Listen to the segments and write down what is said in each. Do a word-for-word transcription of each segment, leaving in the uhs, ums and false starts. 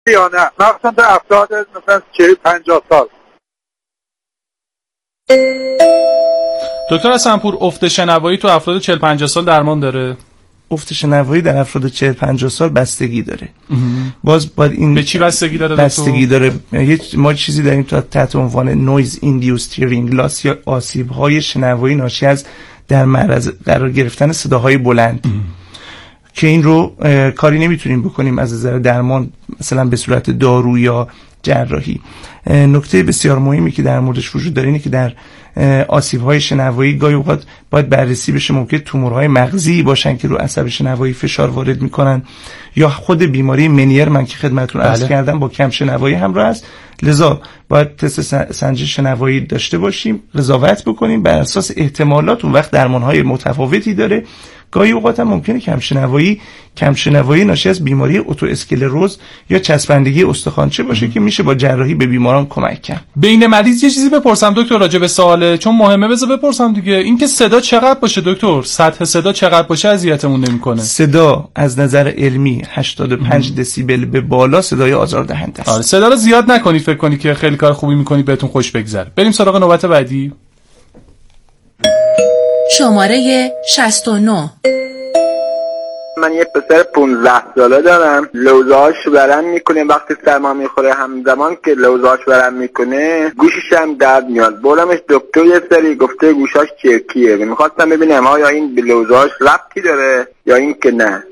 یا نه؟ مثلا در افراد مثلا چهل پنجاه سال. دکتر حسن‌پور، افت شنوایی تو افراد چهل پنجاه سال درمان داره؟ افت شنوایی در افراد چهل پنجاه سال بستگی داره. باز باید این به چی بستگی داره؟ بستگی داره ما چیزی داریم تا تحت عنوان نویز ایندیوسد هیرینگ لاس یا آسیب‌های شنوایی ناشی از در معرض قرار گرفتن صداهای بلند ام. که این رو کاری نمیتونیم بکنیم از نظر درمان، مثلا به صورت دارو یا جراحی. نکته بسیار مهمی که در موردش وجود داره اینه که در آسیب‌های شنوایی گاهی اوقات باید بررسی بشه، ممکن تومورهای مغزی باشن که رو عصب شنوایی فشار وارد میکنن، یا خود بیماری منیر من که خدمتتون عرض کردم با کم شنوایی همراه است. لذا باید تست سنجش شنوایی داشته باشیم، قضاوت بکنیم بر اساس احتمالات. اون وقت درمان‌های متفاوتی داره. گاهی اوقات هم ممکنه کم شنوایی کم شنوایی ناشی از بیماری اوتو اسکلروز یا چسبندگی استخوانچه باشه ام. که میشه با جراحی به بیماران کمک کرد. بین مریض یه چیزی بپرسم دکتر راجع به سواله، چون مهمه، بذار بپرسم دیگه. این که صدا چقدر باشه دکتر؟ سطح صدا چقدر باشه اذیتمون نمیکنه؟ صدا از نظر علمی هشتاد و پنج دسیبل به بالا صدای آزاردهنده است. آره، صدا رو زیاد نکنید، فکر کنید که خیلی کار خوبی میکنید بهتون خوش بگذره. بریم سراغ نوبت بعدی. شماره شصت و نه. من یه پسر پونزده ساله دارم، لوزهاش ورم میکنه وقتی سرما میخوره، همزمان که لوزهاش ورم میکنه گوشش هم درد میاد. برامش دکتر یه سری گفته گوشاش چرکیه. میخواستم ببینم آیا این به لوزهاش ربطی داره یا این که نه.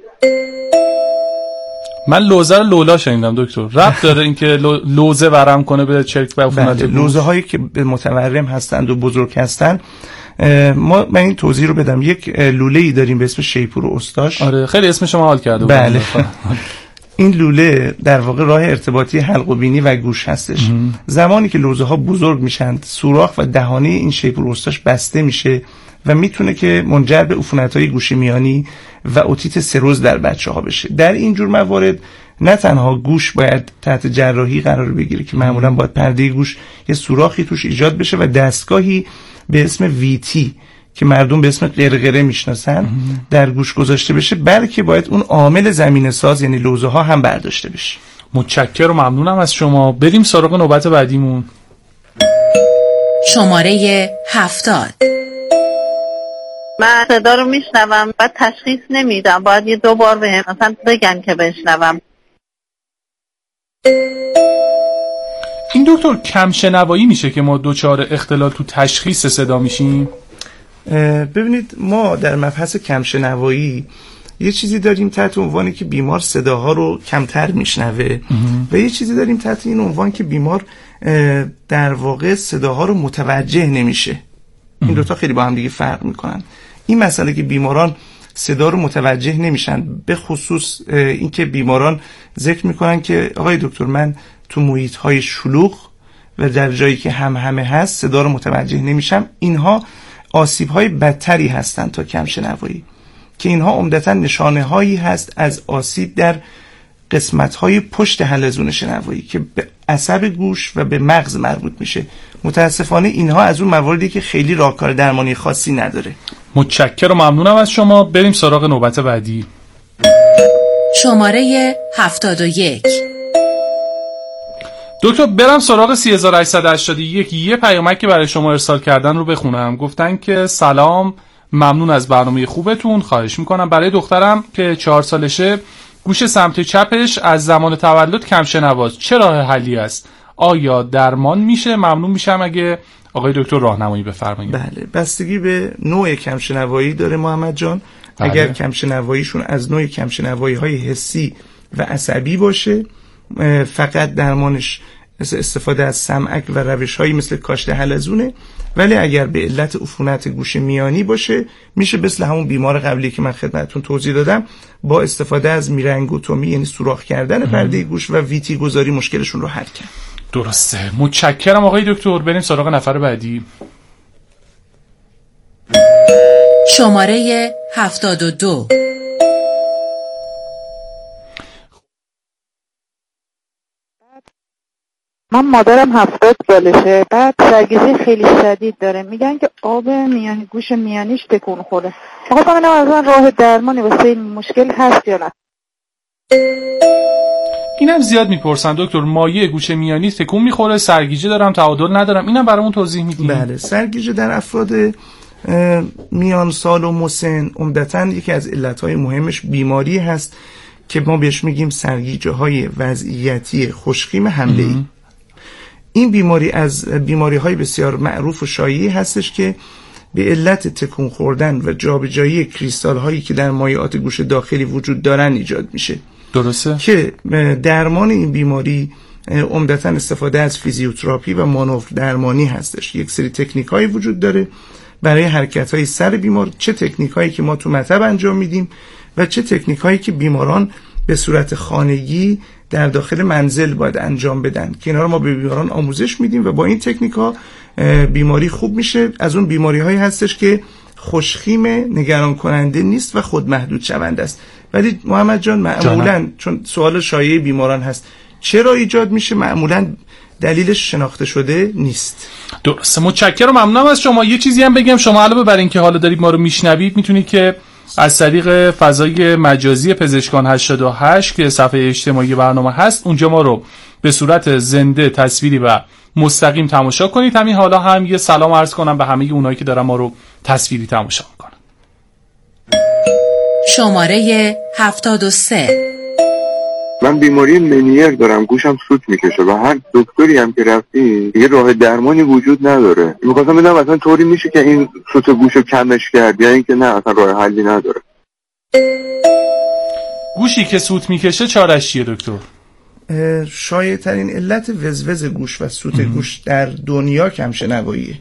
من لوزه رو لولا شنیدم دکتر. ربط داره این که لوزه ورم کنه به چرک به عفونت؟ لوزه هایی که به متورم هستند و بزرگ هستند، ما من این توضیح رو بدم. یک لوله‌ای داریم به اسم شیپور استاش. آره، خیلی اسمش ما حال کرده. بله. این لوله در واقع راه ارتباطی حلق و بینی و گوش هستش. ام. زمانی که لوزه ها بزرگ میشن، سوراخ و دهانه این شیپور استاش بسته میشه و میتونه که منجر به عفونت‌های گوش میانی و اوتیت سروز در بچه‌ها بشه. در این جور موارد نه تنها گوش باید تحت جراحی قرار بگیره که معمولا باید پرده گوش یه سوراخی توش ایجاد بشه و دستگاهی به اسم ویتی که مردم به اسم قرقره میشناسن در گوش گذاشته بشه، بلکه باید اون عامل زمینه ساز یعنی لوزه ها هم برداشته بشه. متشکرم و ممنونم از شما. بریم سراغ نوبت بعدیمون. شماره هفتاد. من صدا رو میشنوم بعد تشخیص نمیدم، باید یه دو بار بهم مثلا بگن که بشنوم. این دکتر کم شنوایی میشه که ما دوچار اختلال تو تشخیص صدا میشیم؟ ببینید ما در مبحث کم شنوایی یه چیزی داریم تحت عنوانی که بیمار صداها رو کمتر میشنوه و یه چیزی داریم تحت این عنوان که بیمار در واقع صداها رو متوجه نمیشه. این دوتا خیلی با هم دیگه فرق میکنن. این مسئله که بیماران صدا رو متوجه نمیشن، به خصوص این که بیماران ذکر میکنن که آقای دکتر من تو محیط های شلوغ و در جایی که هم همه هست صدا رو متوجه نمیشم، اینها آسیب های بدتری هستند تا کم شنوایی، که اینها عمدتا نشانه هایی هست از آسیب در قسمت های پشت حلزون شنوایی که به عصب گوش و به مغز مربوط میشه. متاسفانه اینها از اون مواردی که خیلی راهکار درمانی خاصی نداره. متشکرم و ممنونم از شما. بریم سراغ نوبت بعدی. شماره هفتاد و یک. دکتر برم سراغ سه هزار و هشتصد و هشتاد و یک. یه پیامک که برای شما ارسال کردن رو بخونم. گفتن که سلام، ممنون از برنامه خوبتون. خواهش میکنم برای دخترم که چهار سالشه گوش سمت چپش از زمان تولد کم شنواست، چه راه حلی است؟ آیا درمان میشه؟ ممنون میشم اگه آقای دکتر راهنمایی بفرمایید. بله، بستگی به نوع کم شنوایی داره محمد جان. بله. اگر کم شنواییشون از نوع کم شنوایی های حسی و عصبی باشه، فقط درمانش استفاده از سمعک و روش‌هایی مثل کاشت حلزونه. ولی اگر به علت عفونت گوش میانی باشه، میشه مثل همون بیمار قبلی که من خدمتتون توضیح دادم با استفاده از میرنگوتومی یعنی سوراخ کردن پرده گوش و ویتی گذاری مشکلشون رو حل کرد. درسته. متشکرم آقای دکتر. بریم سراغ نفر بعدی. شماره هفتاد و دو. من مادرم هفتاد سالشه، بعد سرگیجه خیلی شدید داره، میگن که آب میانی گوش میانیش تکون خورده. میخواستم ببینم اصلا راه درمانی واسه این مشکل هست یا نه. اینم زیاد میپرسن دکتر، مایه گوش میانی تکون میخوره، سرگیجه دارم، تعادل ندارم، اینم برامون توضیح میدین؟ بله، سرگیجه در افراد میان سال و مسن عمدتاً یکی از علتهای مهمش بیماری هست که ما بهش میگیم سرگیجه های وضعیتی خشکیم حمله‌ای. این بیماری از بیماری های بسیار معروف و شایعی هستش که به علت تکون خوردن و جابجایی کریستال هایی که در مایعات گوش داخلی وجود دارن ایجاد میشه. درسته؟ که درمان این بیماری عمدتاً استفاده از فیزیوتراپی و مانور درمانی هستش. یک سری تکنیک هایی وجود داره برای حرکت های سر بیمار، چه تکنیک هایی که ما تو مطب انجام میدیم و چه تکنیک هایی که بیماران به صورت خانگی در داخل منزل باید انجام بدن که اینا رو ما به بیماران آموزش میدیم و با این تکنیک ها بیماری خوب میشه. از اون بیماری هایی هستش که خوشخیم، نگران کننده نیست و خود محدود شونده است. ولی محمد جان معمولا چون سوال شایع بیماران هست چرا ایجاد میشه، معمولا دلیلش شناخته شده نیست. درسته، متشکرم، ممنونم از شما. یه چیزی هم بگم، شما علاوه بر این که حالا دارید ما رو میشنوید میتونید که از طریق فضای مجازی پزشکان هشتاد و هشت که صفحه اجتماعی برنامه هست اونجا ما رو به صورت زنده، تصویری و مستقیم تماشا کنید. همین حالا هم یه سلام عرض کنم به همه اونایی که دارن ما رو تصویری تماشا میکنن. شماره هفتاد و سه. من بیماری منیر دارم، گوشم سوت میکشه و هر دکتری هم که رفتی یه راه درمانی وجود نداره. میخواستم بدونم اصلا طوری میشه که این سوت گوشو کمش کرد یا اینکه نه اصلا راه حلی نداره؟ گوشی که سوت میکشه چارش چیه دکتر؟ شایع ترین علت وزوز گوش و سوت گوش در دنیا کمشنواییه.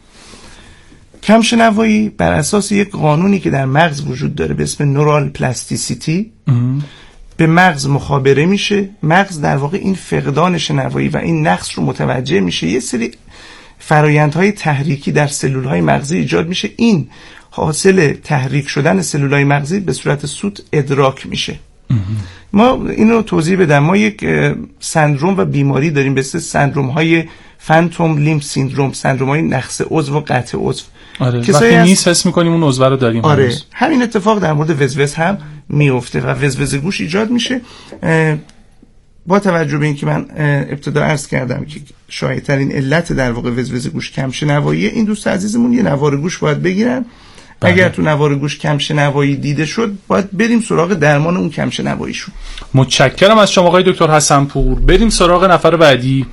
کمشنوایی بر اساس یک قانونی که در مغز وجود داره به اسم نورال پلاستیسیتی به مغز مخابره میشه. مغز در واقع این فقدان شنوایی و این نقص رو متوجه میشه، یه سری فرایندهای تحریکی در سلولهای مغزی ایجاد میشه. این حاصل تحریک شدن سلولهای مغزی به صورت سوت ادراک میشه. ما اینو توضیح بدم، ما یک سندروم و بیماری داریم به اسم سندروم های فانتوم لیمب سیندروم، سندروم های نقص عضو و قطع عضو. آره، وقتی نیست حس میکنیم اون عضو رو داریم. آره، همین اتفاق در مورد وزوز هم میفته و وزوز گوش ایجاد میشه. با توجه به اینکه من ابتدا عرض کردم که شایع ترین علت در واقع وزوز گوش کمشنواییه، این دوست عزیزمون یه نوار گوش باید بگیرن. بله. اگر تو نوار گوش کمشنوایی دیده شد باید بریم سراغ درمان اون کمشنواییشون. متشکرم از شما آقای دکتر حسن‌پور. بریم سراغ نفر بعدی.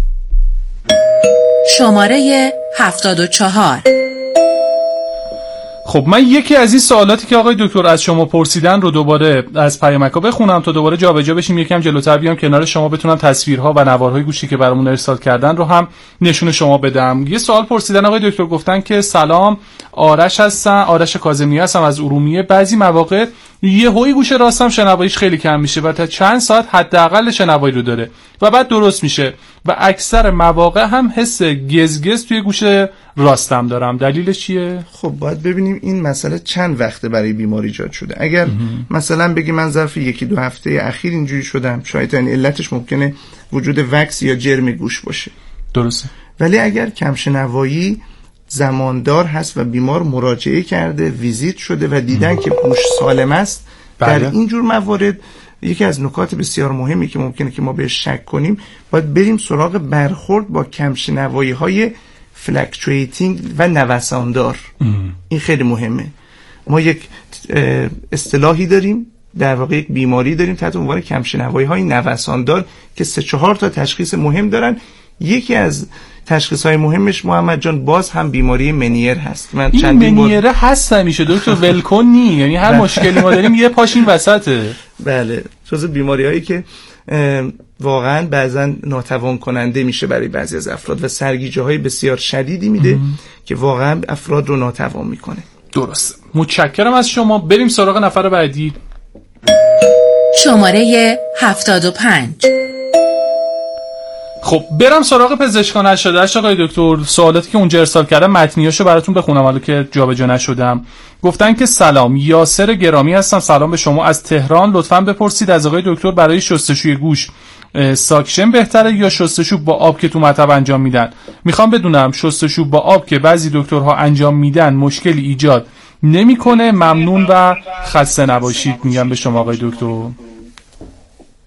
شماره هفتاد و چهار. خب من یکی از این سوالاتی که آقای دکتر از شما پرسیدن رو دوباره از پیامک‌ها بخونم تا دوباره جابجا بشیم، یکم جلوتر بیام کنار شما بتونم تصویرها و نوارهای گوشی که برامون ارسال کردن رو هم نشون شما بدم. یه سوال پرسیدن آقای دکتر، گفتن که سلام، آرش هستم، آرش کاظمی هستم از ارومیه. بعضی مواقع یهویی گوش راستم شنواییش خیلی کم میشه و تا چند ساعت حداقل شنوایی رو داره و بعد درست میشه و اکثر مواقع هم حس گزگز توی گوش راستم دارم. دلیلش چیه؟ خب باید ببینیم این مسئله چند وقته برای بیماری ایجاد شده. اگر امه. مثلا بگی من ظرف یکی دو هفته اخیر اینجوری شدم، شاید این علتش ممکنه وجود وکس یا جرم گوش باشه. درسته. ولی اگر کمشنوایی زماندار هست و بیمار مراجعه کرده، ویزیت شده و دیدن که گوش سالم است، بله. در این جور موارد یکی از نکات بسیار مهمی که ممکنه که ما بهش شک کنیم، باید بریم سراغ برخورد با کمشنوایی های فلکچویتینگ و نوساندار. این خیلی مهمه. ما یک اصطلاحی داریم، در واقع یک بیماری داریم تحت عنوان کمشنوایی های نوساندار که سه چهار تا تشخیص مهم دارن. یکی از تشخیص های مهمش محمد جان باز هم بیماری منیر هست. من این منیره بار... هست همیشه دکتر ولکن نی، یعنی هر مشکلی ما داریم یه پاشین وسطه. بله، جز بیماری هایی که واقعا بعضا ناتوان کننده میشه برای بعضی از افراد و سرگیجه های بسیار شدیدی میده ام. که واقعا افراد رو ناتوان میکنه. درسته، متشکرم از شما. بریم سراغ نفر بعدی. شماره هفتاد و پنج. خب برم سراغ پزشکان هشتاد و هشت آقای دکتر. سوالاتی که اونجا ارسال کردم متنیاشو براتون بخونم حالا که جابجا نشدم. گفتن که سلام، یاسر گرامی هستم، سلام به شما از تهران. لطفاً بپرسید از آقای دکتر برای شستشوی گوش ساکشن بهتره یا شستشو با آب که تو مطب انجام میدن؟ میخوام بدونم شستشو با آب که بعضی دکترها انجام میدن مشکلی ایجاد نمیکنه؟ ممنون و خسته نباشید میگم به شما آقای دکتر.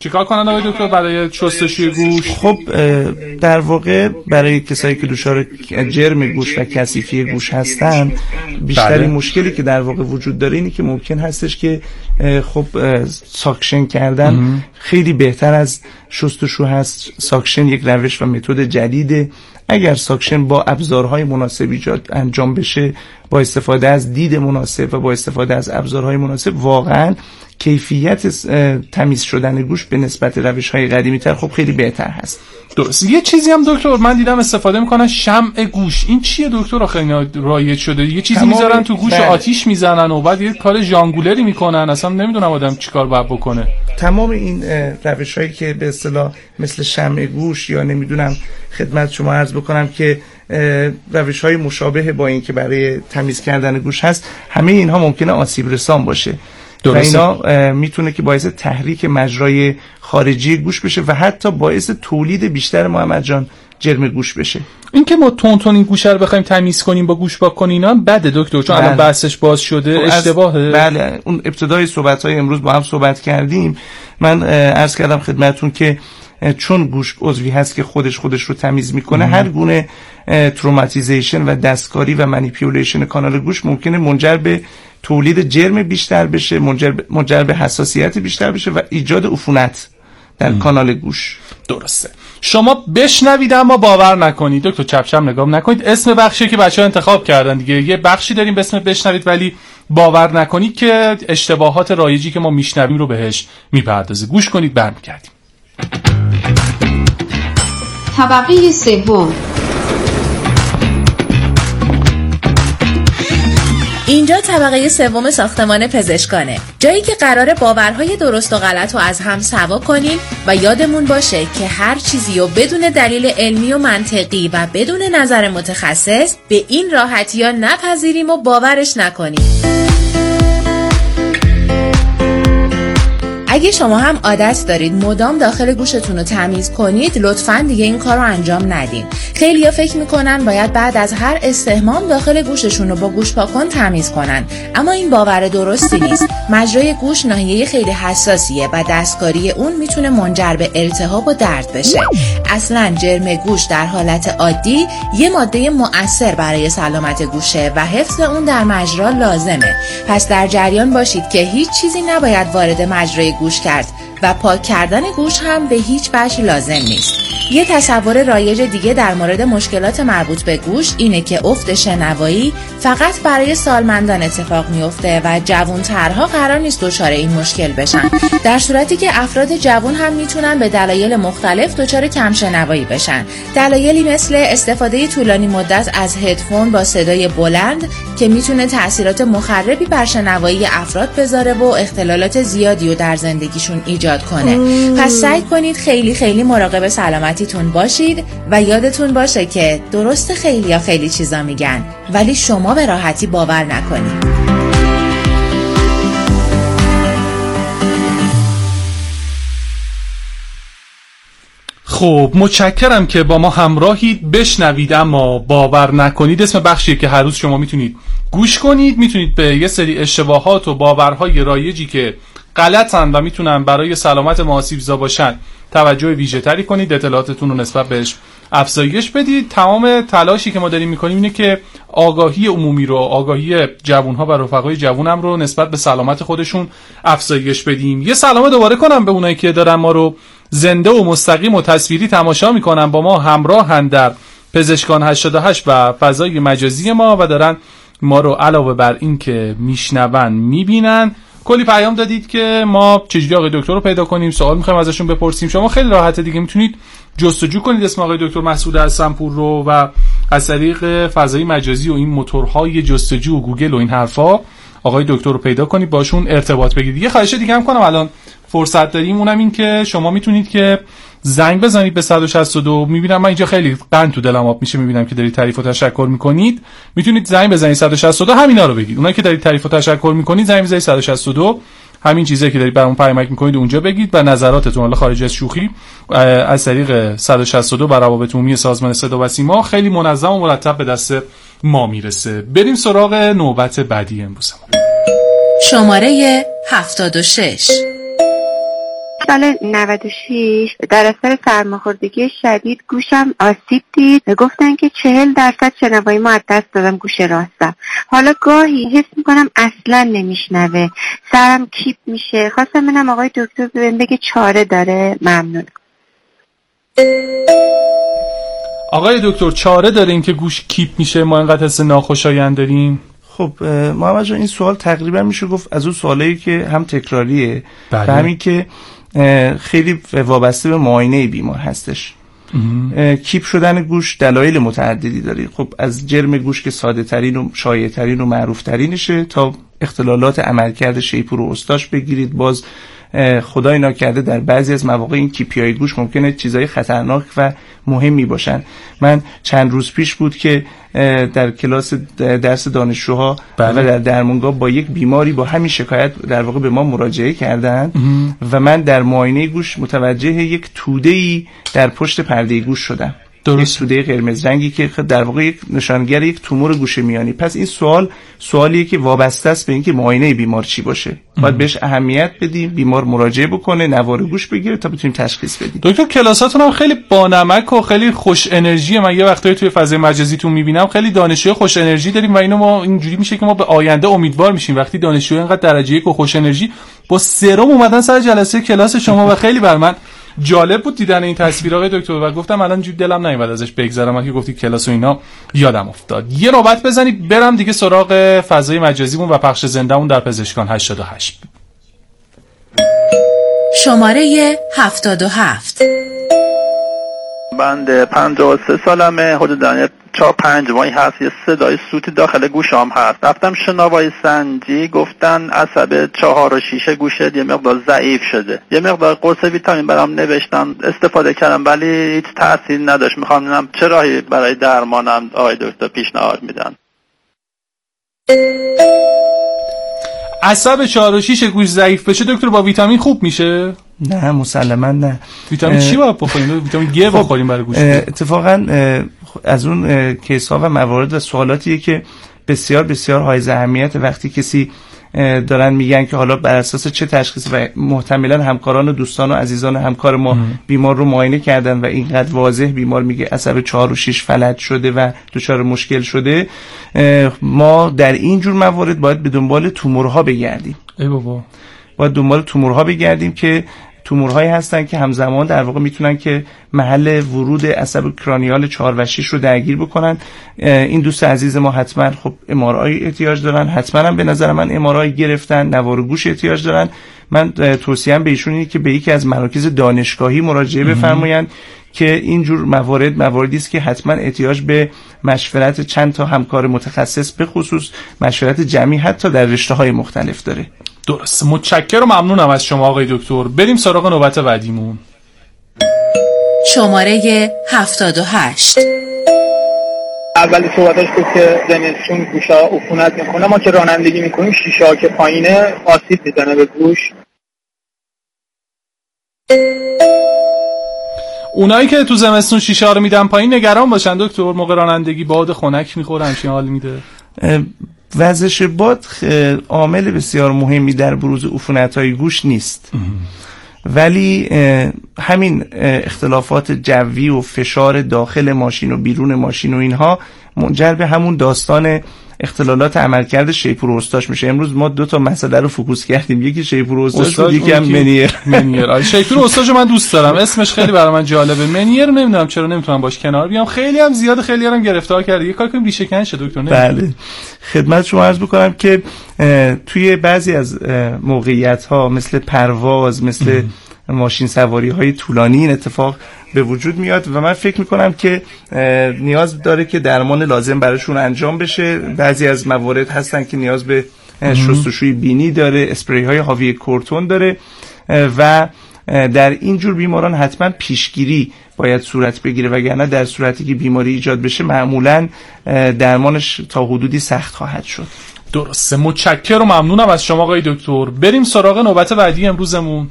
چیکار کنن آقای دکتر برای شستشوی گوش؟ خب در واقع برای کسایی که دچار جرم گوش و کثیفی گوش هستن، بیشترین بله. مشکلی که در واقع وجود داره اینه که ممکن هستش که خب ساکشن کردن ام. خیلی بهتر از شستشو هست. ساکشن یک روش و متد جدیده. اگر ساکشن با ابزارهای مناسب ایجاد انجام بشه، با استفاده از دید مناسب و با استفاده از ابزارهای مناسب، واقعا کیفیت تمیز شدن گوش به نسبت روش‌های قدیمی‌تر خب خیلی بهتر هست. درست. یه چیزی هم دکتر من دیدم استفاده میکنن، شمع گوش. این چیه دکتر؟ آخه اینا رایج شده یه چیزی میذارن تو گوش، آتیش میزنن و بعد یه کار ژانگولری میکنن. اصلا نمیدونم آدم چیکار باید بکنه. تمام این روش‌هایی که به اصطلاح مثل شمع گوش یا نمیدونم خدمت شما عرض بکنم که روش‌های مشابه با این که برای تمیز کردن گوش هست، همه اینها ممکنه آسیب رسان باشه. درسته. و اینا میتونه که باعث تحریک مجرای خارجی گوش بشه و حتی باعث تولید بیشتر محمد جان جرم گوش بشه. این که ما تون تون این گوشه رو بخوایم تمیز کنیم با گوش پاک کنیم اینا بده دکتر، چون الان بحثش باز شده اشتباهه. بله، اون ابتدای صحبت‌های امروز با هم صحبت کردیم. من عرض کردم خدمتتون که چون گوش عضوی هست که خودش خودش رو تمیز میکنه، هر گونه تروماتیزیشن و دستکاری و مانیپیولیشن کانال گوش ممکنه منجر به تولید جرم بیشتر بشه، منجر به, منجر به حساسیت بیشتر بشه و ایجاد عفونت در ام. کانال گوش. درسته. شما بشنوید اما باور نکنید. دکتر چپچپ نگاه نکنید. اسم بخشی که بچه‌ها انتخاب کردن دیگه، یه بخشی داریم به اسم بشنوید، ولی باور نکنید که اشتباهات رایجی که ما میشنویم رو بهش میپردازه. گوش کنید برمیگردیم. طبقه سوم. اینجا طبقه سوم ساختمان پزشکانه، جایی که قراره باورهای درست و غلط رو از هم سوا کنیم و یادمون باشه که هر چیزی رو بدون دلیل علمی و منطقی و بدون نظر متخصص به این راحتی ها نپذیریم و باورش نکنیم. اگه شما هم عادت دارید مدام داخل گوشتون رو تمیز کنید، لطفاً دیگه این کار رو انجام ندین. خیلی‌ها فکر میکنن باید بعد از هر استحمام داخل گوششون رو با گوش پاکن تمیز کنن، اما این باور درستی نیست. مجرای گوش ناحیه خیلی حساسیه و دستکاری اون میتونه منجر به التهاب و درد بشه. اصلاً جرم گوش در حالت عادی یه ماده مؤثر برای سلامت گوشه و حفظ اون در مجرا لازمه. پس در جریان باشید که هیچ چیزی نباید وارد مجرای گوش کرد و پاک کردن گوش هم به هیچ وجه لازم نیست. یه تصور رایج دیگه در مورد مشکلات مربوط به گوش اینه که افت شنوایی فقط برای سالمندان اتفاق میفته و جوان‌ترها قرار نیست دچار این مشکل بشن، در صورتی که افراد جوان هم میتونن به دلایل مختلف دچار کم شنوایی بشن. دلایلی مثل استفاده طولانی مدت از هدفون با صدای بلند که میتونه تأثیرات مخربی بر شنوایی افراد بذاره و اختلالات زیادی رو در زندگیشون ایجاد کنه. پس سعی کنید خیلی خیلی مراقب سلامتیتون باشید و یادتون باشه که درست خیلی یا خیلی چیزا میگن ولی شما به راحتی باور نکنید. خب متشکرم که با ما همراهید. بشنوید اما باور نکنید اسم بخشیه که هر روز شما میتونید گوش کنید، میتونید به یه سری اشتباهات و باورهای رایجی که غلطن و میتونن برای سلامت ما آسیب‌زا باشن توجه ویژه تری کنید، اطلاعاتتون رو نسبت بهش افزایش بدید. تمام تلاشی که ما داریم میکنیم اینه که آگاهی عمومی رو، آگاهی جوانها و رفقای جوانم رو نسبت به سلامت خودشون افزایش بدیم. یه سلام دوباره کنم به اونایی که دارن ما رو زنده و مستقیم و تصویری تماشا میکنن، با ما همراهن در پزشکان هشتاد و هشت و فضای مجازی ما و دارن ما رو علاوه بر این که میشنون میبینن. کلی پیام دادید که ما چجوری آقای دکتر رو پیدا کنیم، سوال میخوایم ازشون بپرسیم. شما خیلی راحته دیگه، میتونید جستجو کنید اسم آقای دکتر مسعود حسن‌پور رو و از طریق فضای مجازی و این موتورهای جستجو و گوگل و این حرفا آقای دکتر رو پیدا کنید، باشون ارتباط بگیرید. یه خواهش دیگه هم کنم الان فرصت داریم، اونم این که شما میتونید که زنگ بزنید به صد و شصت و دو. میبینم من اینجا خیلی قند تو دلم آب میشه، میبینم که دارید تعریف و تشکر میکنید. میتونید زنگ بزنید صد و شصت و دو همینا رو بگید. اونایی که دارید تعریف و تشکر میکنید زنگ بزنید صد و شصت و دو، همین چیزایی که دارید برامون پیامک میکنید اونجا بگید و نظراتتون حالا خارج از شوخی از طریق صد و شصت و دو بر روابط عمومی سازمان صدا و سیما خیلی منظم و مرتب به دست ما میرسه. بریم سراغ نوبت بعدی امروزمون. شماره هفتاد و شش. سال نود و شش در اثر سرماخوردگی شدید گوشم آسیب دید. گفتن که چهل درصد شنوایی ما از دست دادم گوش راستم. حالا گاهی حس میکنم اصلا نمیشنوه، سرم کیپ میشه. خواستم ببینم آقای دکتر ببین بگه چاره داره. ممنون. آقای دکتر چاره داریم که گوش کیپ میشه ما اینقدر حس ناخوشایند داریم؟ خب محمد جان این سوال تقریبا میشه گفت از اون سوالایی که هم تکراریه و همین که خیلی وابسته به معاینه بیمار هستش. کیپ شدن گوش دلایل متعددی داره. خب از جرم گوش که ساده ترین و شایع ترین و معروف ترینشه تا اختلالات عملکرد شیپور و استاش بگیرید. باز خدای ناکرده در بعضی از مواقع این کیپیای گوش ممکنه چیزای خطرناک و مهمی باشن. من چند روز پیش بود که در کلاس درس دانشجوها و در درمانگاه با یک بیماری با همین شکایت در واقع به ما مراجعه کردن و من در معاینه گوش متوجه یک توده‌ای در پشت پرده گوش شدم. درست. یک توده قرمز رنگی که در واقع یک نشانگر یک تومور گوشه میانی. پس این سوال سوالیه که وابسته است به اینکه معاینه بیمار چی باشه. باید بهش اهمیت بدیم، بیمار مراجعه بکنه، نوار گوش بگیره تا بتونیم تشخیص بدیم. دکتر کلاساتون هم خیلی بانمک و خیلی خوش انرژیه. من یه وقتایی توی فضای مجازیتون میبینم خیلی دانشجو خوش انرژی داریم و اینو ما اینجوری میشه که ما به آینده امیدوار میشیم وقتی دانشجو اینقدر درجه یک و خوش انرژی با سرم اومدن سر جلسه کلاس شما و خیلی بر من جالب بود دیدن این تصویر آقای دکتر و گفتم الان جو دلم نمیاد ازش بگذرم. من که گفتی کلاس و اینا یادم افتاد. یه نوبت بزنید برم دیگه سراغ فضای مجازیمون و پخش زندهمون در پزشکان هشتاد و هشت. شماره هفتاد و هفت. بنده پنجاه و سه سالمه. حدوداً چهار پنج ماهی هست یه صدای صوتی داخل گوشام هست. رفتم شنوایی سنجی، گفتن عصب چهار و شیشه گوشه یه مقدار ضعیف شده. یه مقدار قرص ویتامین برام نوشتن، استفاده کردم ولی هیچ تأثیر نداشت. میخوام ببینم چه راهی برای درمانم آقای دکتر پیشنهاد میدن. عصب چهار و شیش گوش ضعیف بشه دکتر با ویتامین خوب میشه؟ نه مسلما نه. ویتامین چی باید بخوریم؟ ویتامین گ بخوریم برای گوش؟ اتفاقا از اون کیس ها و موارد و سوالاتیه که بسیار بسیار های اهمیت. وقتی کسی دارن میگن که حالا بر اساس چه تشخیص و محتملا همکاران و دوستان و عزیزان و همکار ما ام. بیمار رو معاینه کردن و اینقدر واضح بیمار میگه عصب چهار و شش فلج شده و دچار مشکل شده، ما در این جور موارد باید به دنبال تومورها بگردیم. ای بابا. باید دنبال تومورها بگردیم که تومورهایی هستن که همزمان در واقع میتونن که محل ورود عصب کرانیال چهار و شش رو درگیر بکنن. این دوست عزیز ما حتما خب ام آر آی احتیاج دارن، حتما هم به نظر من ام آر آی گرفتن، نوار گوش احتیاج دارن. من توصیه‌ام به ایشون اینه که به یکی از مراکز دانشگاهی مراجعه بفرمایند که اینجور موارد مواردی است که حتما احتیاج به مشورت چند تا همکار متخصص به خصوص مشورت جمعی حتی در رشته‌های مختلف داره. درست. متشکرم و ممنونم از شما آقای دکتر. بریم سراغ نوبت بعدیمون. شماره هفتاد و هشت. اولی صحبتاش بود که زمستون گوشا عفونت میکنه. ما که رانندگی میکنیم شیشه ها که پایینه آسیب میزنه به گوش. اونایی که تو زمستون شیشه ها رو میدن پایین نگران باشن دکتر، موقع رانندگی باد خنک میخوره همچین حال میده. وزش باد عامل بسیار مهمی در بروز عفونت‌های گوش نیست، ولی همین اختلافات جوی و فشار داخل ماشین و بیرون ماشین و اینها منجر به همون داستان اختلالات عملکرد شیپور و استاش میشه. امروز ما دو تا مسئله رو فوکوس کردیم، یکی شیپور و استاش بود، یکی هم منیر. منیر شیپور و استاش من دوست دارم، اسمش خیلی برای من جالبه. منیر رو نمیدونم چرا نمیتونم باش کنار بیام، خیلی هم زیاد خیلی هم گرفتار کرده. یه کار کنیم ریشه کن شه دکتر. بله خدمت شما عرض بکنم که توی بعضی از موقعیت ها مثل پرواز، مثل ماشین سواری های طولانی این اتفاق به وجود میاد و من فکر میکنم که نیاز داره که درمان لازم براشون انجام بشه. بعضی از موارد هستن که نیاز به شستشوی بینی داره، اسپری های حاوی کورتون داره و در این جور بیماران حتما پیشگیری باید صورت بگیره، وگرنه در صورتی که بیماری ایجاد بشه معمولا درمانش تا حدودی سخت خواهد شد. درسته. متشکرم و ممنونم از شما آقای دکتر. بریم سراغ نوبت بعدی امروزمون.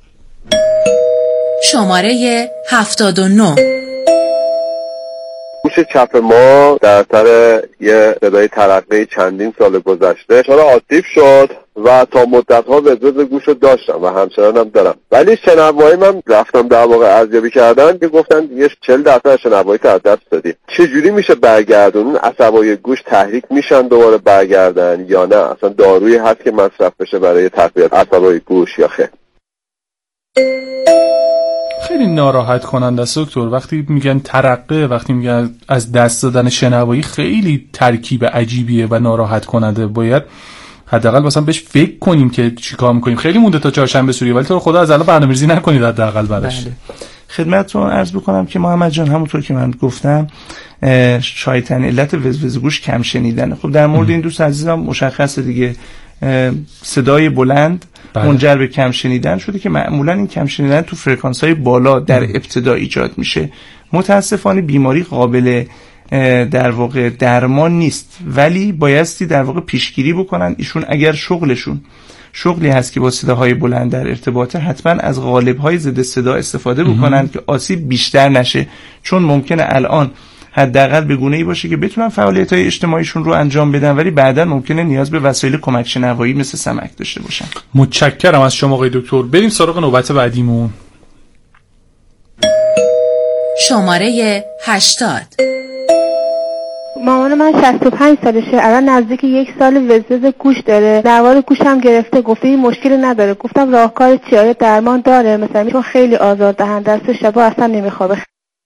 شماره هفتاد و نه. گوش گوش چپ ما در اثر یه صدای ترقه چندین سال گذشته چرا آسیب شد و تا مدت‌ها وزوز گوش رو داشتم و همچنان هم دارم، ولی شنوایی من رفتم در واقع ارزیابی کردن که گفتن یه چهل درصد شنوایی از دست دادی. چجوری میشه برگردون؟ عصبای گوش تحریک میشن دوباره برگردن یا نه اصلا دارویی هست که مصرف بشه برای تقویت عصبای گوش یا خیر؟ خیلی ناراحت کننده است دکتر وقتی میگن ترقه، وقتی میگن از دست دادن شنوایی، خیلی ترکیب عجیبیه و ناراحت کننده. باید حداقل مثلا بهش فکر کنیم که چیکار میکنیم. خیلی مونده تا چهارشنبه سوریه، ولی تو رو خدا از الان برنامه‌ریزی نکنید حداقل براش. بله. خدمتتون عرض بکنم که محمد جان همونطور که من گفتم شایدترین علت وزوز گوش کم شنیدن. خب در مورد این دوست عزیزم مشخصه دیگه، صدای بلند بله. منجر به کم شنیدن شده که معمولا این کم شنیدن تو فرکانس‌های بالا در ابتدا ایجاد میشه. متاسفانه بیماری قابل در واقع درمان نیست، ولی بایستی در واقع پیشگیری بکنن. ایشون اگر شغلشون شغلی هست که با صداهای بلند در ارتباطه، حتما از قالب‌های ضد صدا استفاده بکنن که آسیب بیشتر نشه، چون ممکنه الان حداقل به گونه‌ای باشه که بتونن فعالیت‌های اجتماعیشون رو انجام بدن، ولی بعداً ممکنه نیاز به وسایل کمک شنوایی مثل سمک داشته باشن. متشکرم از شما آقای دکتر. بریم سراغ نوبت بعدیمون. شماره هشتاد. مامان من شصت و پنج سالشه، الان نزدیک یک سال وزوز گوش داره، دوار گوشم گرفته، گفته این مشکلی نداره. گفتم راهکار چیه؟ آیا درمان داره؟ مثلا چون خیلی آزاردهنده است، شبا اصلا نمیخوابه.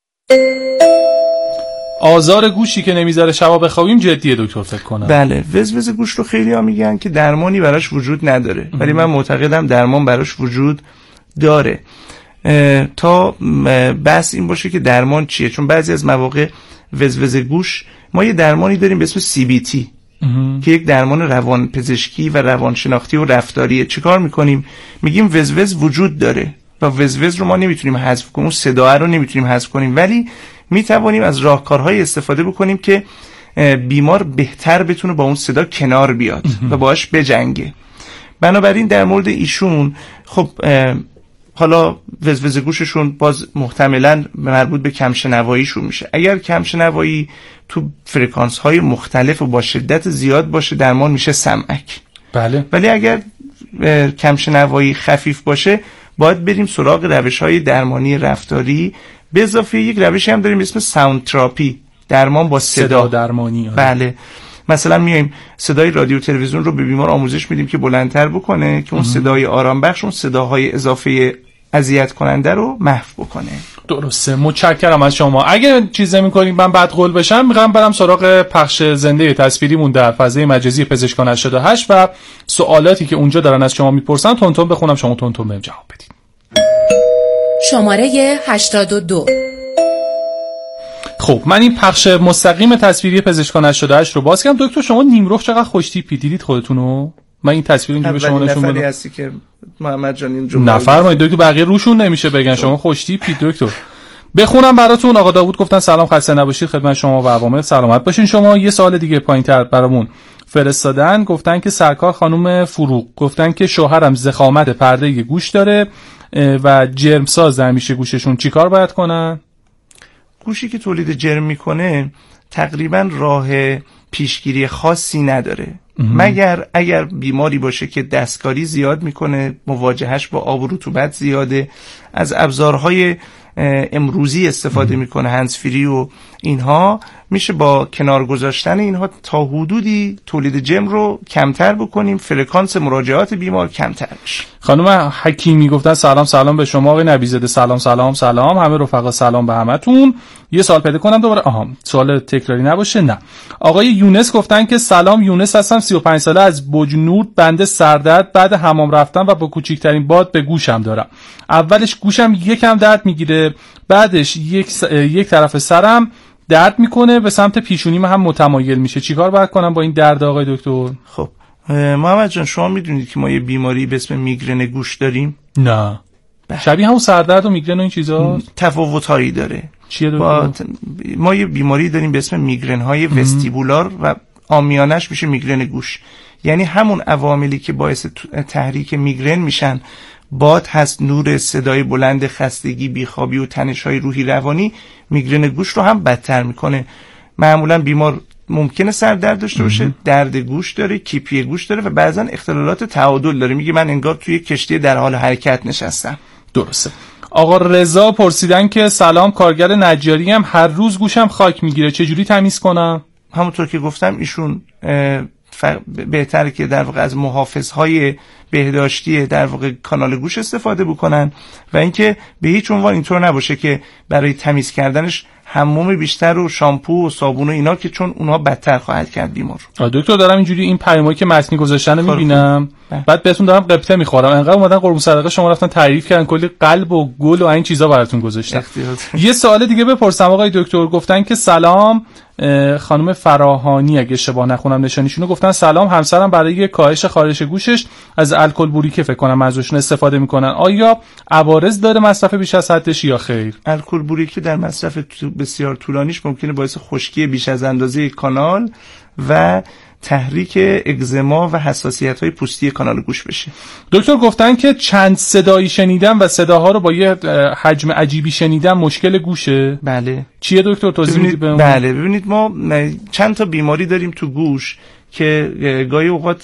آزار گوشی که نمیذاره شبا بخوابیم جدیه دکتر فکر کنم. بله، وزوز گوش رو خیلی ها میگن که درمانی براش وجود نداره، ولی من معتقدم درمان براش وجود داره. تا بحث این باشه که درمان چیه، چون بعضی از مواقع وزوز گوش ما یه درمانی داریم به اسم سی بی تی که یک درمان روانپزشکی و روانشناختی و رفتاریه. چیکار میکنیم؟ میگیم وزوز وجود داره و وزوز رو ما نمیتونیم حذف کنیم، اون صدا رو نمیتونیم حذف کنیم، ولی میتوانیم از راهکارهای استفاده بکنیم که بیمار بهتر بتونه با اون صدا کنار بیاد و باهاش بجنگه. بنابراین در مورد ایشون خب حالا وزوز گوششون باز محتملاً مربوط به کم شنواییشون میشه. اگر کم شنوایی تو فرکانس های مختلف و با شدت زیاد باشه، درمان میشه سمعک. بله. ولی اگر کم شنوایی خفیف باشه، باید بریم سراغ روش های درمانی رفتاری. به اضافه یک روشی هم داریم به اسم ساوند تراپی، درمان با صدا, صدا درمانی. آره. بله. مثلا میایم صدای رادیو تلویزیون رو به بیمار آموزش میدیم که بلندتر بکنه که اون صدای آرام بخش، اون صداهای اضافه اذیت کننده رو محو بکنه. درسته. متشکرم از شما. اگه چیزی می‌کنید من بعد قول بشم، می‌خوام برم سراغ پخش زنده تصویریمون در فضای مجازی پزشکان هشتاد و هشت و سوالاتی که اونجا دارن از شما میپرسن تون تون بخونم، شما تون تون بهم جواب بدید. شماره هشتاد و دو. خب من این پخش مستقیم تصویری پزشکان هشتاد و هشت رو باز کردم. دکتر شما نیمرخ چقدر خوش تیپی دیدید خودتونو؟ من این تصویر اینجوری به شما نشون بدم. هستی که محمد جان این جمله نفرمایید دکتر، بقیه روشون نمیشه بگن شما خوش تیپی دکتر. بخونم براتون. آقا داوود گفتن سلام، خسته نباشید، خدمت شما و عوامل سلامت باشین. شما یه سوال دیگه پایین‌تر برامون فرستادن، گفتن که سرکار خانم فروغ گفتن که شوهرم ضخامت پرده گوش داره و جرمساز همیشه گوششون، چیکار باید کنن؟ گوشی که تولید جرم میکنه تقریبا راه پیشگیری خاصی نداره، مگر اگر بیماری باشه که دستکاری زیاد میکنه، مواجهش با آب و رطوبت زیاده، از ابزارهای امروزی استفاده میکنه، هندزفری و اینها، میشه با کنار گذاشتن اینها تا حدودی تولید جرم رو کمتر بکنیم، فرکانس مراجعات بیمار کمتر بشه. خانم حکیمی گفتن سلام سلام به شما آقای نبیزاده، سلام سلام سلام همه رفقا، سلام به همتون. یه سوال پیدا کنم دوباره، آها سوال تکراری نباشه. نه. آقای یونس گفتن که سلام، یونس هستم، سی و پنج ساله، از بجنورد، بنده سردرد بعد حمام رفتم و با کوچکترین باد به گوشم دارم. اولش گوشم یکم درد میگیره، بعدش یک س... یک طرف سرم درد میکنه، به سمت پیشونیم هم متمایل میشه. چیکار باید کنم با این درد آقای دکتر؟ خب محمد جان شما میدونید که ما یه بیماری به اسم میگرن گوش داریم؟ نه. شبیه همون سردرد و میگرن و این چیزا تفاوت‌هایی داره. چیه با ت... ما یه بیماری داریم به اسم میگرن های وستیبولار و عامیانش میشه میگرن گوش. یعنی همون عواملی که باعث تحریک میگرن میشن باد هست، نور، صدای بلند، خستگی، بیخوابی و تنش‌های روحی روانی میگرن گوش رو هم بدتر میکنه. معمولا بیمار ممکنه سردرد داشته باشه، درد گوش داره، کیپی گوش داره و بعضا اختلالات تعادل داره. میگه من انگار توی کشتی در حال حرکت نشستم. درسته. آقا رضا پرسیدن که سلام، کارگر نجاری هم هر روز گوشم خاک میگیره، چجوری تمیز کنم؟ همونطور که گفتم ایشون بهتره که در واقع از محافظهای بهداشتی در واقع کانال گوش استفاده بکنن و اینکه به هیچ عنوان اینطور نباشه که برای تمیز کردنش حموم بیشتر و شامپو و صابون و اینا، که چون اونها بدتر خواهد کرد بیمار. دکتر دارم اینجوری این پیامایی که متنی گذاشتن رو میبینم، بعد بهتون دارم قبطه میخورم، انقدر اومدن قربون صدقه شما رفتن تعریف کردن، کلی قلب و گل و این چیزا براتون گذاشتن. یه سوال دیگه بپرسم آقای دکتر. گفتن که سلام، خانم فراهانی اگه اشتباه نخونم نشانیشونو، گفتن سلام، همسرم برای کاهش خارش گوشش از الکل بوریک فکر کنم ازشون استفاده میکنن، آیا عوارض داره مصرف بیش از حدش یا خیر؟ الکل بوریک در مصرف بسیار طولانیش ممکنه باعث خشکی بیش از اندازه کانال و تحریک اگزما و حساسیت‌های پوستی کانال گوش بشه. دکتر گفتن که چند صدایی شنیدن و صداها رو با یه حجم عجیبی شنیدن مشکل گوشه. بله. چیه دکتر توضیح میدید بهمون؟ بله ببینید ما چند تا بیماری داریم تو گوش که گاهی اوقات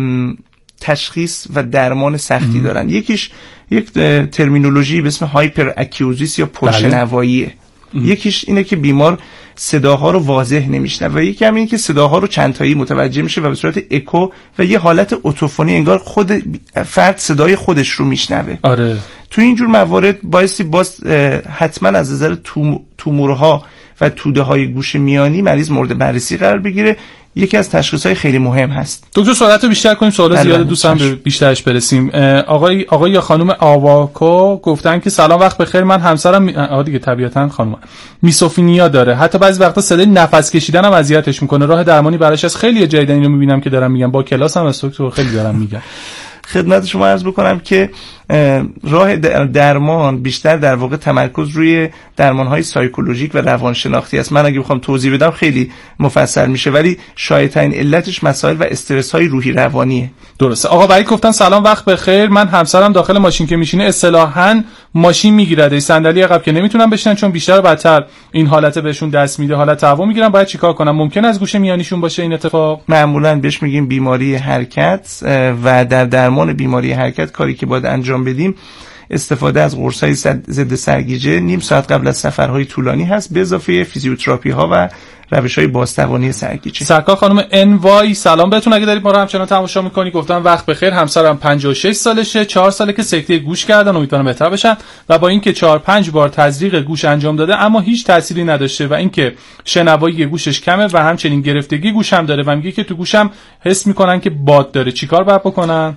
تشخیص و درمان سختی دارن. یکیش یک ترمینولوژی به اسم هایپر اکیوزیس یا پرشنواییه. یکیش اینه که بیمار صداها رو واضح نمیشنوه و یکی هم اینه که صداها رو چند تایی متوجه میشه و به صورت اکو و یه حالت اتوفونی، انگار خود فرد صدای خودش رو میشنوه. آره. تو اینجور موارد بایستی باز حتما از نظر تومورها و توده های گوش میانی مریض مورد بررسی قرار بگیره. یکی از تشخیص‌های خیلی مهم هست. دکتر سوالات رو بیشتر کنیم، سوالات زیاد، دوستم به بیشترش برسیم. آقای آقای یا خانم آواکو گفتن که سلام، وقت بخیر، من همسرم آ دیگه طبیعتاً خانم میسوفینیا داره، حتی بعضی وقتا صدای نفس کشیدن هم اذیتش میکنه، راه درمانی براش از خیلی جدیدن اینو میبینم که دارن میگن، با کلاس هم از دکتر خیلی دارن میگن. خدمت شما عرض بکنم که راه درمان بیشتر در واقع تمرکز روی درمان‌های سایکولوژیک و روانشناختی است. من اگه بخوام توضیح بدم خیلی مفصل میشه، ولی شایع‌ترین علتش مسائل و استرس‌های روحی روانیه. درسته. آقا وحید گفتن سلام، وقت بخیر، من همسرم داخل ماشین که میشینه اصطلاحاً ماشین میگیرده، صندلی عقب که نمیتونن بشینن چون بیشتر بدتر این حالت بهشون دست میده، حالت هوا میگیرن، باید چیکار کنم؟ ممکن از گوش میانیشون باشه این اتفاق؟ معمولاً بهش میگیم بیماری حرکت و در درمان بیماری حرکت کاری که باید انجام بدیم استفاده از قرص‌های ضد سرگیجه نیم ساعت قبل از سفرهای طولانی هست، به اضافه فیزیوتراپی ها و روش‌های بازتوانی سرگیجه. سرکار خانم ان وای سلام بهتون، اگه دارید ما رو همچنان تماشا می‌کنید گفتن وقت بخیر، همسرم پنجاه و شش سالشه، چهار ساله که سکته گوش کردن، امیدوارم بهتر بشن و با اینکه چهار پنج بار تزریق گوش انجام داده اما هیچ تأثیری نداشته و اینکه شنوایی گوشش کمه و همچنین گرفتگی گوش هم داره و میگه که تو گوشم حس می‌کنن که باد داره، چیکار باید بکنن؟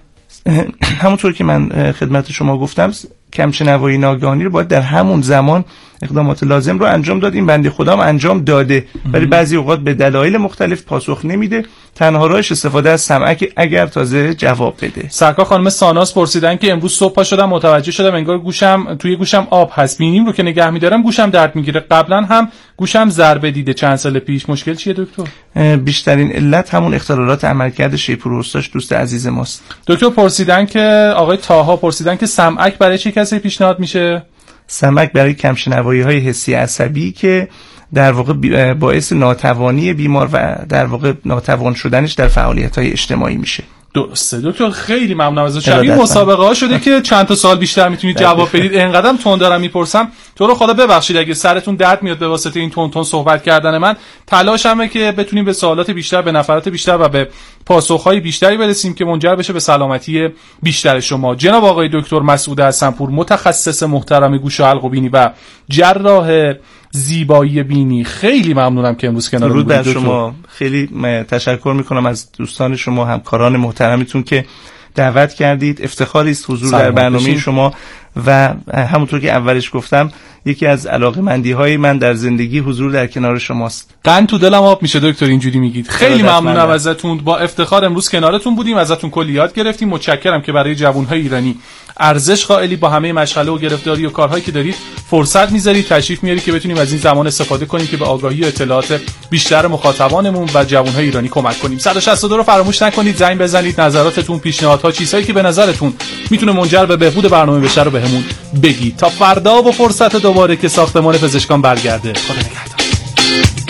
همونطور که من خدمت شما گفتم کمشنوایی ناگهانی رو باید در همون زمان اقدامات لازم رو انجام داد. این بنده خدا هم انجام داده ولی بعضی اوقات به دلایل مختلف پاسخ نمیده. تنها راهش استفاده از سمعک اگر تازه جواب بده. سرکار خانم ساناس پرسیدن که امروز صبح پا شدم متوجه شدم انگار گوشم توی گوشم آب هست، بینیم رو که نگه می‌دارم گوشم درد میگیره، قبلا هم گوشم ضربه دیده چند سال پیش، مشکل چیه دکتر؟ بیشترین علت همون اختلالات عملکرد شیپور اوستاش دوست عزیز ماست. دکتر پرسیدن که آقای طاها پرسیدن که سمعک برای چه کسی پیشنهاد میشه؟ سمعک برای کمشنوایی‌های حسی عصبی که در واقع باعث ناتوانی بیمار و در واقع ناتوان شدنش در فعالیت‌های اجتماعی میشه. درسته دکتر، خیلی ممنونم ازت. شبیه مسابقه ها شده که چند تا سال بیشتر میتونید جواب بدید. اینقدرم تون دارم میپرسم، تو رو خدا ببخشید اگه سرتون درد میاد به واسطه این تون تون صحبت کردن من. تلاشمه که بتونیم به سوالات بیشتر، به نفرات بیشتر و به پاسخهای بیشتری برسیم که منجر بشه به سلامتی بیشتر شما. جناب آقای دکتر مسعود حسنپور، متخصص محترم گوش و حلق و بینی و جراح زیبایی بینی، خیلی ممنونم که امروز کنار بودید. درود بر شما، خیلی تشکر میکنم از دوستان شما، همکاران محترمتون که دعوت کردید. افتخاری است حضور در برنامه شما و همونطور که اولش گفتم یکی از علاقه‌مندی‌های من در زندگی حضور در کنار شماست. قند تو دلم آب میشه دکتر اینجوری میگید. خیلی ممنونم ازتون، با افتخار امروز کنارتون بودیم، ازتون کلی یاد گرفتیم. متشکرم که برای جوان‌های ایرانی ارزش قائلی، با همه مشغله و گرفتاری و کارهایی که دارید فرصت میذارید، تشریف میارید که بتونیم از این زمان استفاده کنیم که به آگاهی و اطلاعات بیشتر مخاطبانمون و جوان‌های ایرانی کمک کنیم. صد و شصت و دو رو فراموش نکنید، زنگ بزنید، نظراتتون، پیشنهادها، چیزهایی که به نظرتون میتونه منجر به بهبود برنامه بشه رو بهمون بگید. تا فردا و فرصت دوباره که ساختمان پزشکان برگرده. خدا نگهدار.